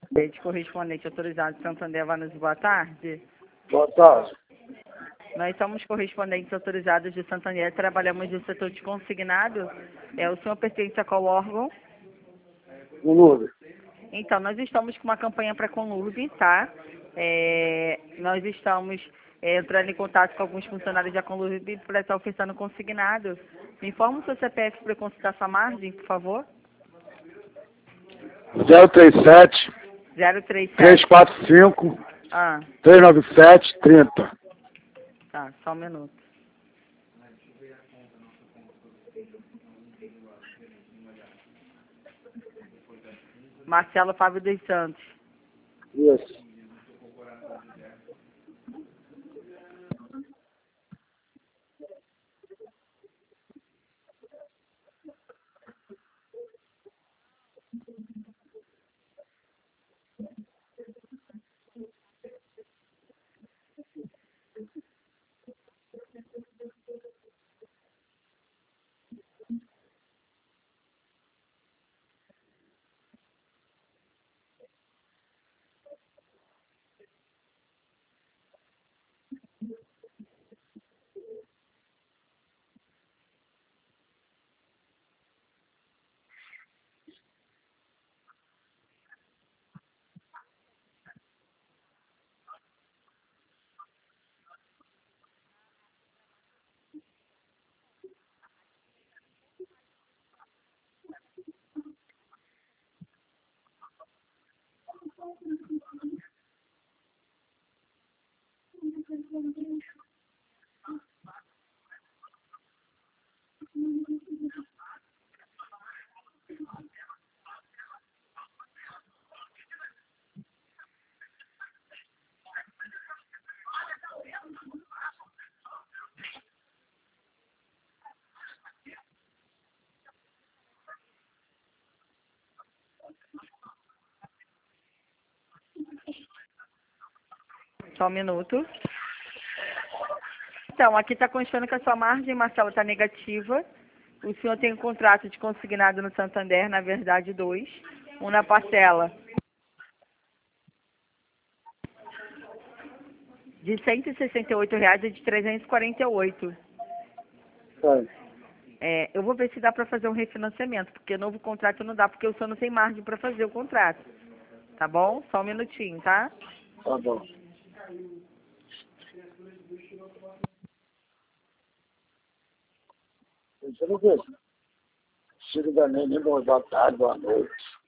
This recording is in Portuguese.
Rede correspondente autorizado de Santander Vanuses, boa tarde. Boa tarde. Nós somos correspondentes autorizados de Santander, trabalhamos no setor de consignado. O senhor pertence a qual órgão? O Lourdes. Então, nós estamos com uma campanha para a Conlurb, tá? Nós estamos entrando em contato com alguns funcionários da Conlurb para estar ofertando consignado. Me informa o seu CPF para consultar sua margem, por favor. 037 037. 345 Ah, 397 30. tá, só um minuto. Marcelo Fábio dos Santos. Isso. Só um minuto. Então, aqui está constando que a sua margem, Marcelo, está negativa. O senhor tem um contrato de consignado no Santander, na verdade, 2. Um na parcela de R$ 168 e de 348. Eu vou ver se dá para fazer um refinanciamento, porque novo contrato não dá, porque o senhor não tem margem para fazer o contrato. Tá bom? Só um minutinho, tá? Tá bom. Você não vê? Chega da nem boa tarde, boa noite.